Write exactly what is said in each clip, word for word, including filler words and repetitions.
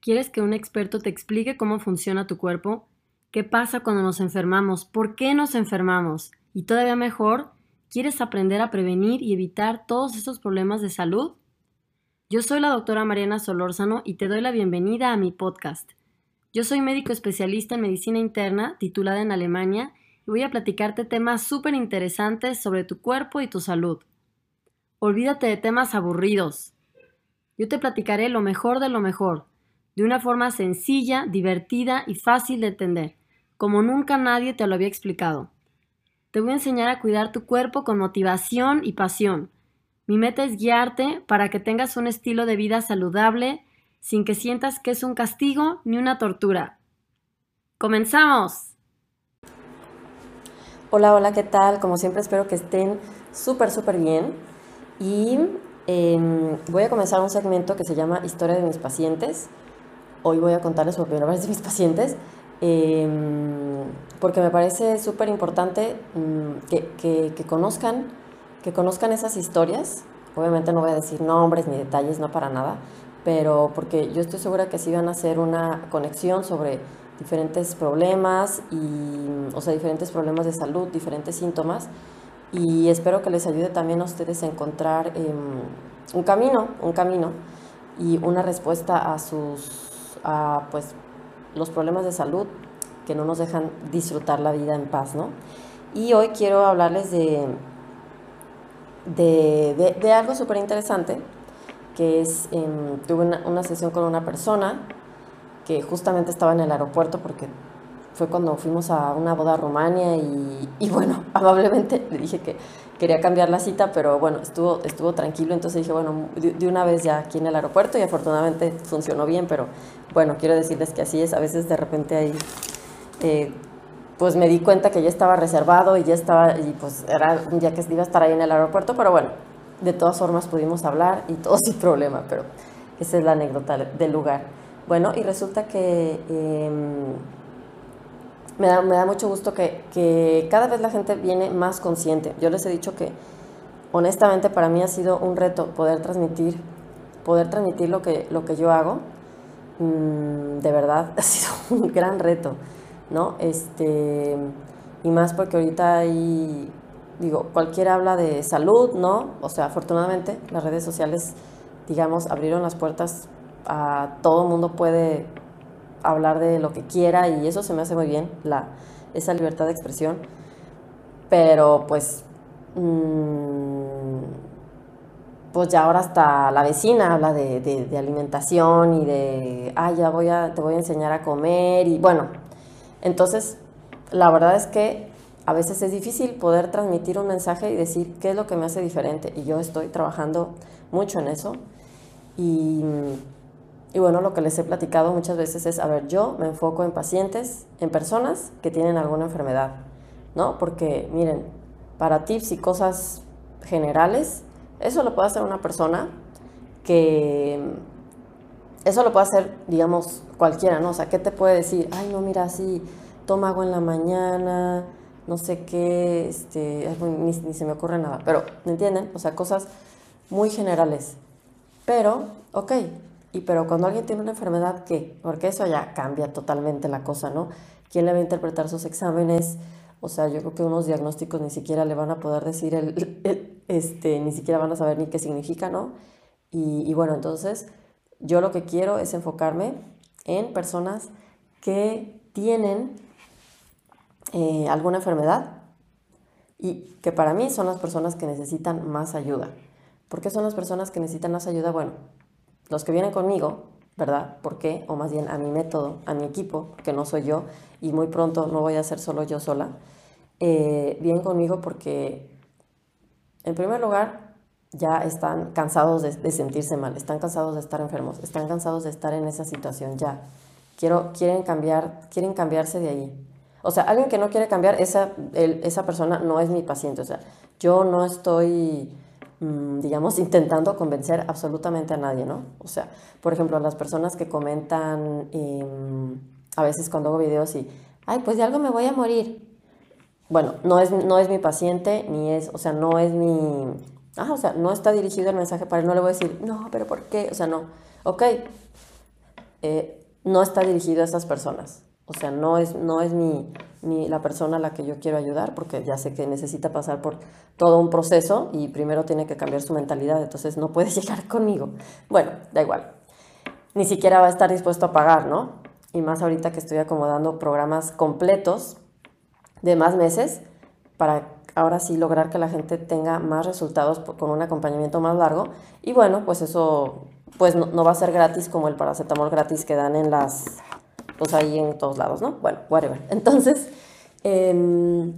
¿Quieres que un experto te explique cómo funciona tu cuerpo? ¿Qué pasa cuando nos enfermamos? ¿Por qué nos enfermamos? Y todavía mejor, ¿quieres aprender a prevenir y evitar todos estos problemas de salud? Yo soy la doctora Mariana Solórzano y te doy la bienvenida a mi podcast. Yo soy médico especialista en medicina interna, titulada en Alemania, y voy a platicarte temas súper interesantes sobre tu cuerpo y tu salud. Olvídate de temas aburridos. Yo te platicaré lo mejor de lo mejor, de una forma sencilla, divertida y fácil de entender, como nunca nadie te lo había explicado. Te voy a enseñar a cuidar tu cuerpo con motivación y pasión. Mi meta es guiarte para que tengas un estilo de vida saludable sin que sientas que es un castigo ni una tortura. ¡Comenzamos! Hola, hola, ¿qué tal? Como siempre espero que estén súper, súper bien. Y eh, voy a comenzar un segmento que se llama Historia de mis pacientes. Hoy voy a contarles por primera vez de mis pacientes, eh, porque me parece súper importante mm, que, que, que conozcan, que conozcan esas historias. Obviamente no voy a decir nombres ni detalles, no para nada, pero porque yo estoy segura que así van a hacer una conexión sobre diferentes problemas, y, o sea, diferentes problemas de salud, diferentes síntomas, y espero que les ayude también a ustedes a encontrar eh, un camino, un camino y una respuesta a sus, a, pues, los problemas de salud que no nos dejan disfrutar la vida en paz, ¿no? Y hoy quiero hablarles de, de, de, de algo súper interesante, que es, eh, tuve una, una sesión con una persona que justamente estaba en el aeropuerto porque fue cuando fuimos a una boda a Rumania y, y bueno, amablemente le dije que quería cambiar la cita, pero bueno, estuvo, estuvo tranquilo, entonces dije, bueno, de, de una vez ya aquí en el aeropuerto, y afortunadamente funcionó bien, pero bueno, quiero decirles que así es, a veces de repente ahí, eh, pues me di cuenta que ya estaba reservado y ya estaba, y pues era un día que iba a estar ahí en el aeropuerto, pero bueno, de todas formas pudimos hablar y todo sin problema, pero esa es la anécdota del lugar. Bueno, y resulta que eh, me, da, me da mucho gusto que, que cada vez la gente viene más consciente. Yo les he dicho que honestamente para mí ha sido un reto poder transmitir, poder transmitir lo que, lo que yo hago. Mm, de verdad, ha sido un gran reto, ¿no? Este, y más porque ahorita hay, digo, cualquiera habla de salud, ¿no? O sea, afortunadamente las redes sociales, digamos, abrieron las puertas a todo el mundo, puede hablar de lo que quiera, y eso se me hace muy bien, la, esa libertad de expresión. Pero pues, mmm, pues ya ahora hasta la vecina habla de, de, de alimentación y de, ah, ya voy a, te voy a enseñar a comer, y bueno, entonces la verdad es que a veces es difícil poder transmitir un mensaje y decir qué es lo que me hace diferente, y yo estoy trabajando mucho en eso. Y, y bueno, lo que les he platicado muchas veces es, a ver, yo me enfoco en pacientes, en personas que tienen alguna enfermedad, ¿no? Porque miren, para tips y cosas generales, eso lo puede hacer una persona que, eso lo puede hacer, digamos, cualquiera, ¿no? O sea, ¿qué te puede decir? Ay, no, mira, sí, toma agua en la mañana, no sé qué, este, ni, ni se me ocurre nada, pero, ¿me entienden? O sea, cosas muy generales. Pero, ok, y pero cuando alguien tiene una enfermedad, ¿qué? Porque eso ya cambia totalmente la cosa, ¿no? ¿Quién le va a interpretar sus exámenes? O sea, yo creo que unos diagnósticos ni siquiera le van a poder decir, el, el, este, ni siquiera van a saber ni qué significa, ¿no? Y, y bueno, entonces yo lo que quiero es enfocarme en personas que tienen eh, alguna enfermedad, y que para mí son las personas que necesitan más ayuda. ¿Por qué son las personas que necesitan más ayuda? Bueno, los que vienen conmigo, ¿verdad? ¿Por qué? O más bien a mi método, a mi equipo, que no soy yo, y muy pronto no voy a ser solo yo sola, eh, vienen conmigo porque, en primer lugar, ya están cansados de, de sentirse mal, están cansados de estar enfermos, están cansados de estar en esa situación ya. Quiero, quieren cambiar, quieren cambiarse de ahí. O sea, alguien que no quiere cambiar, esa, el, esa persona no es mi paciente. O sea, yo no estoy, mmm, digamos, intentando convencer absolutamente a nadie, ¿no? O sea, por ejemplo, las personas que comentan, eh, a veces cuando hago videos y, ay, pues de algo me voy a morir. Bueno, no es, no es mi paciente, ni es, o sea, no es mi... Ah, o sea, no está dirigido el mensaje para él, no le voy a decir, no, pero ¿por qué? O sea, no. Ok, eh, no está dirigido a esas personas. O sea, no es, no es mi, mi, la persona a la que yo quiero ayudar, porque ya sé que necesita pasar por todo un proceso y primero tiene que cambiar su mentalidad, entonces no puede llegar conmigo. Bueno, da igual. Ni siquiera va a estar dispuesto a pagar, ¿no? Y más ahorita que estoy acomodando programas completos de más meses para ahora sí lograr que la gente tenga más resultados con un acompañamiento más largo. Y bueno, pues eso pues no, no va a ser gratis como el paracetamol gratis que dan en las, pues ahí en todos lados, ¿no? Bueno, whatever. Entonces, eh,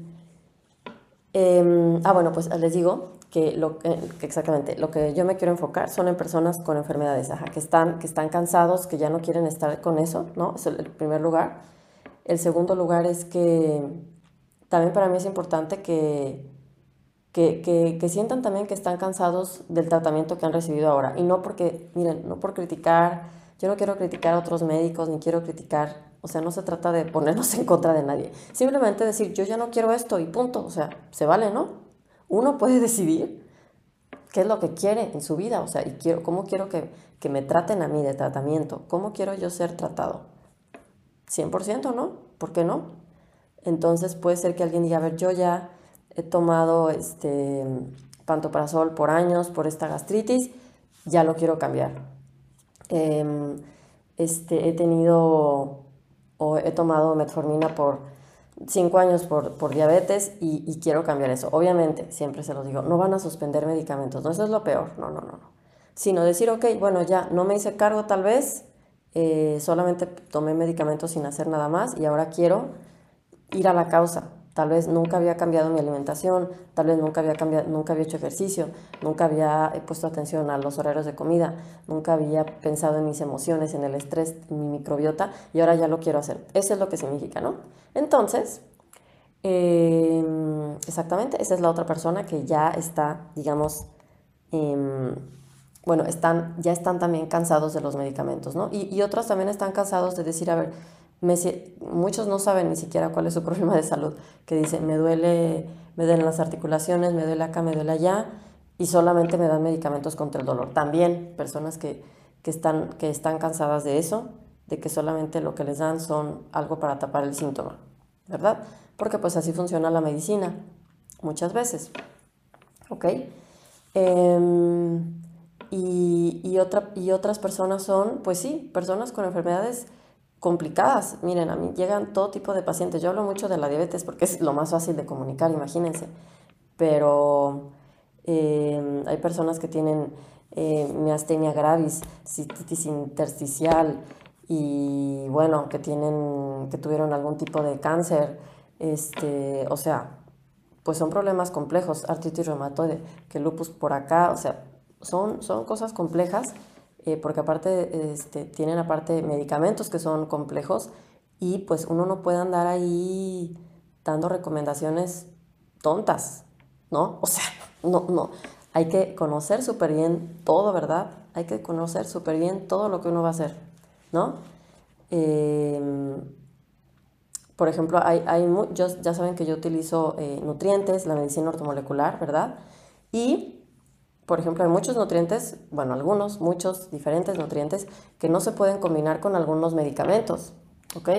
eh, ah, bueno, pues les digo que, lo, eh, que exactamente lo que yo me quiero enfocar son en personas con enfermedades, ajá, que están, que están cansados, que ya no quieren estar con eso, ¿no? Es el, el primer lugar. El segundo lugar es que también para mí es importante que, que, que, que sientan también que están cansados del tratamiento que han recibido ahora. Y no porque, miren, no por criticar, yo no quiero criticar a otros médicos, ni quiero criticar, o sea, no se trata de ponernos en contra de nadie. Simplemente decir, yo ya no quiero esto y punto. O sea, se vale, ¿no? Uno puede decidir qué es lo que quiere en su vida, o sea, y quiero, cómo quiero que, que me traten a mí de tratamiento, cómo quiero yo ser tratado. cien por ciento, ¿no? ¿Por qué no? Entonces puede ser que alguien diga, a ver, yo ya he tomado este pantoprazol por años por esta gastritis, ya lo quiero cambiar. Eh, este, he tenido o he tomado metformina por cinco años por, por diabetes y, y quiero cambiar eso. Obviamente, siempre se los digo, no van a suspender medicamentos, no, eso es lo peor, no, no, no, no. Sino decir, ok, bueno, ya no me hice cargo tal vez, eh, solamente tomé medicamentos sin hacer nada más y ahora quiero ir a la causa. Tal vez nunca había cambiado mi alimentación, tal vez nunca había, cambiado, nunca había hecho ejercicio, nunca había puesto atención a los horarios de comida, nunca había pensado en mis emociones, en el estrés, en mi microbiota y ahora ya lo quiero hacer. Eso es lo que significa, ¿no? Entonces, eh, exactamente, esa es la otra persona que ya está, digamos, eh, bueno, están, ya están también cansados de los medicamentos, ¿no? Y, y otros también están cansados de decir, a ver, me, muchos no saben ni siquiera cuál es su problema de salud, que dicen, me duele, me duelen las articulaciones, me duele acá, me duele allá, y solamente me dan medicamentos contra el dolor. También personas que, que, están, que están cansadas de eso, de que solamente lo que les dan son algo para tapar el síntoma, ¿verdad? Porque pues así funciona la medicina, muchas veces, ¿ok? Eh, y, y, otra, y otras personas son, pues sí, personas con enfermedades complicadas. Miren, a mí llegan todo tipo de pacientes. Yo hablo mucho de la diabetes porque es lo más fácil de comunicar, imagínense. Pero eh, hay personas que tienen eh, miastenia gravis, cistitis intersticial y bueno, que tienen, que tuvieron algún tipo de cáncer. Este, o sea, pues son problemas complejos, artritis reumatoide, que lupus por acá, o sea, son, son cosas complejas. Eh, porque aparte este, tienen aparte medicamentos que son complejos y pues uno no puede andar ahí dando recomendaciones tontas, ¿no? O sea, no, no, hay que conocer súper bien todo, ¿verdad? Hay que conocer súper bien todo lo que uno va a hacer, ¿no? Eh, por ejemplo, hay, hay yo, ya saben que yo utilizo eh, nutrientes, la medicina ortomolecular, ¿verdad? Y por ejemplo, hay muchos nutrientes, bueno, algunos, muchos diferentes nutrientes que no se pueden combinar con algunos medicamentos, ¿ok?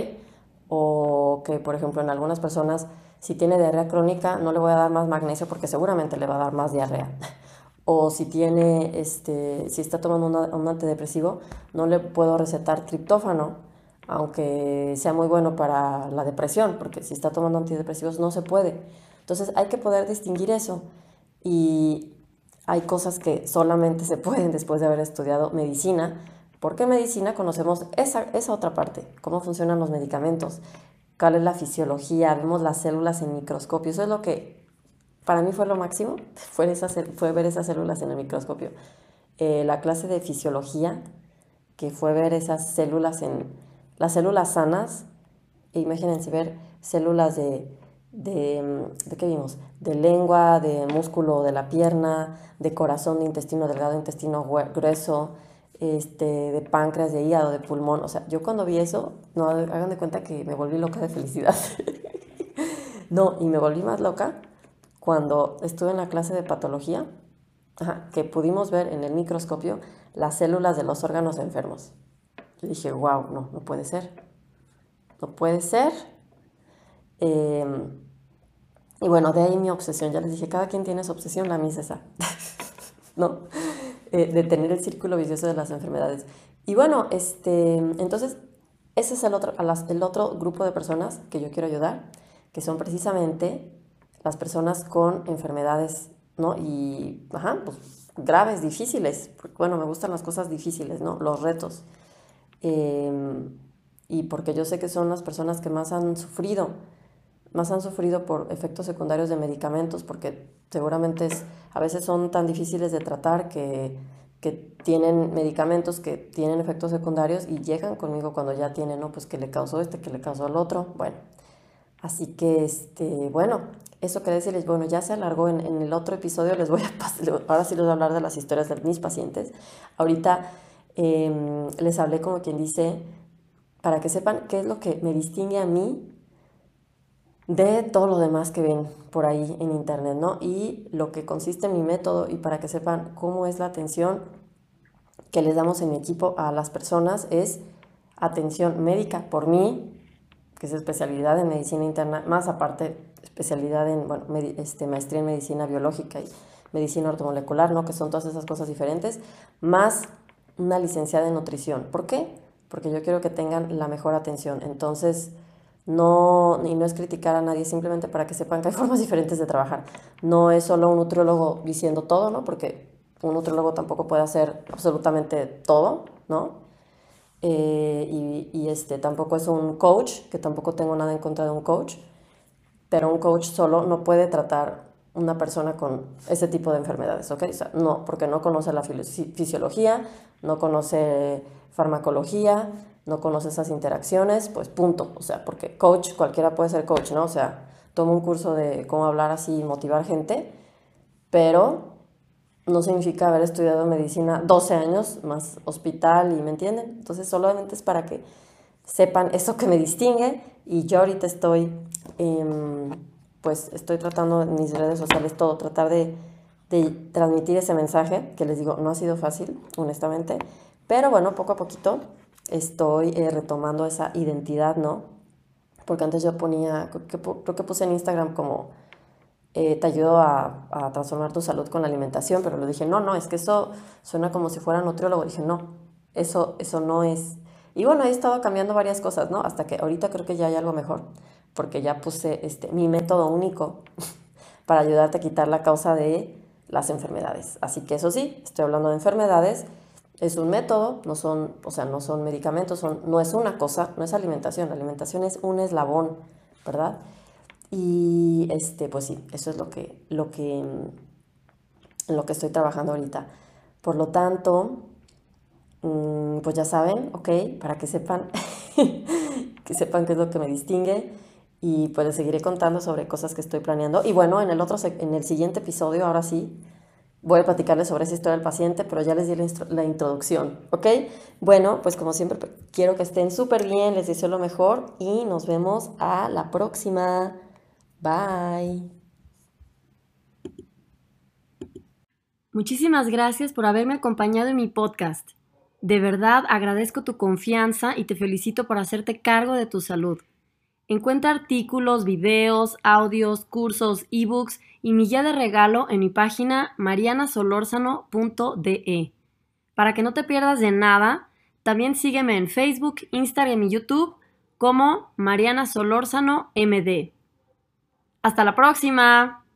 O que, por ejemplo, en algunas personas, si tiene diarrea crónica, no le voy a dar más magnesio porque seguramente le va a dar más diarrea. O si tiene, este, si está tomando una, un antidepresivo, no le puedo recetar triptófano, aunque sea muy bueno para la depresión, porque si está tomando antidepresivos no se puede. Entonces hay que poder distinguir eso. Y hay cosas que solamente se pueden después de haber estudiado medicina, porque en medicina conocemos esa, esa otra parte, cómo funcionan los medicamentos, cuál es la fisiología, vemos las células en microscopio. Eso es lo que para mí fue lo máximo, fue, esa, fue ver esas células en el microscopio. Eh, la clase de fisiología, que fue ver esas células en las células sanas, e imagínense ver células de De, ¿de qué vimos? De lengua, de músculo de la pierna, de corazón, de intestino delgado, intestino grueso, este, de páncreas, de hígado, de pulmón. O sea, yo cuando vi eso, no, hagan de cuenta que me volví loca de felicidad. No, y me volví más loca cuando estuve en la clase de patología, ajá, que pudimos ver en el microscopio las células de los órganos enfermos. Y dije, wow, no, no puede ser. No puede ser. Eh, y bueno, de ahí mi obsesión. Ya les dije, cada quien tiene su obsesión, la mía es esa. ¿No? Eh, de tener el círculo vicioso de las enfermedades. Y bueno, este, entonces, ese es el otro, el otro grupo de personas que yo quiero ayudar, que son precisamente las personas con enfermedades, ¿no? Y, ajá, pues, graves, difíciles. Porque, bueno, me gustan las cosas difíciles, ¿no? Los retos. Eh, y porque yo sé que son las personas que más han sufrido, más han sufrido por efectos secundarios de medicamentos, porque seguramente es, a veces son tan difíciles de tratar que, que tienen medicamentos que tienen efectos secundarios y llegan conmigo cuando ya tienen, ¿no? Pues que le causó este, que le causó el otro. Bueno, así que, este, bueno, eso quería decirles, bueno, ya se alargó en, en el otro episodio, les voy a pasar, ahora sí les voy a hablar de las historias de mis pacientes. Ahorita eh, les hablé como quien dice, para que sepan qué es lo que me distingue a mí de todo lo demás que ven por ahí en internet, ¿no? Y lo que consiste en mi método, y para que sepan cómo es la atención que les damos en mi equipo a las personas, es atención médica por mí, que es especialidad en medicina interna, más aparte especialidad en, bueno, este, maestría en medicina biológica y medicina ortomolecular, ¿no? Que son todas esas cosas diferentes, más una licenciada en nutrición. ¿Por qué? Porque yo quiero que tengan la mejor atención. Entonces, no, y no es criticar a nadie, simplemente para que sepan que hay formas diferentes de trabajar. No es solo un nutriólogo diciendo todo, ¿no? Porque un nutriólogo tampoco puede hacer absolutamente todo, ¿no? Eh, y, y este, tampoco es un coach, que tampoco tengo nada en contra de un coach, pero un coach solo no puede tratar una persona con ese tipo de enfermedades, ¿ok? O sea, no, porque no conoce la fisiología, no conoce farmacología, no conoce esas interacciones, pues punto. O sea, porque coach, cualquiera puede ser coach, ¿no? O sea, toma un curso de cómo hablar así y motivar gente, pero no significa haber estudiado medicina doce años, más hospital, y ¿me entienden? Entonces solamente es para que sepan eso que me distingue, y yo ahorita estoy, eh, pues estoy tratando en mis redes sociales todo, tratar de, de transmitir ese mensaje, que les digo, no ha sido fácil, honestamente, pero bueno, poco a poquito estoy eh, retomando esa identidad, ¿no? Porque antes yo ponía, creo que, creo que puse en Instagram como, eh, te ayudo a, a transformar tu salud con la alimentación, pero le dije, no, no, es que eso suena como si fuera nutriólogo. Dije, no, eso, eso no es. Y bueno, he estado cambiando varias cosas, ¿no? Hasta que ahorita creo que ya hay algo mejor, porque ya puse este, mi método único para ayudarte a quitar la causa de las enfermedades. Así que eso sí, estoy hablando de enfermedades, es un método, no son, o sea, no son medicamentos, son, no es una cosa, no es alimentación, la alimentación es un eslabón, ¿verdad? Y este, pues sí, eso es lo que, lo que, en lo que estoy trabajando ahorita. Por lo tanto, pues ya saben, ok, para que sepan, que sepan qué es lo que me distingue, y pues les seguiré contando sobre cosas que estoy planeando. Y bueno, en el otro, en el siguiente episodio, ahora sí, voy a platicarles sobre esa historia del paciente, pero ya les di la, la introducción, ¿ok? Bueno, pues como siempre, quiero que estén súper bien, les deseo lo mejor y nos vemos a la próxima. Bye. Muchísimas gracias por haberme acompañado en mi podcast. De verdad agradezco tu confianza y te felicito por hacerte cargo de tu salud. Encuentra artículos, videos, audios, cursos, ebooks y mi guía de regalo en mi página mariana solórzano punto de e. Para que no te pierdas de nada, también sígueme en Facebook, Instagram y YouTube como Mariana Solórzano M D. ¡Hasta la próxima!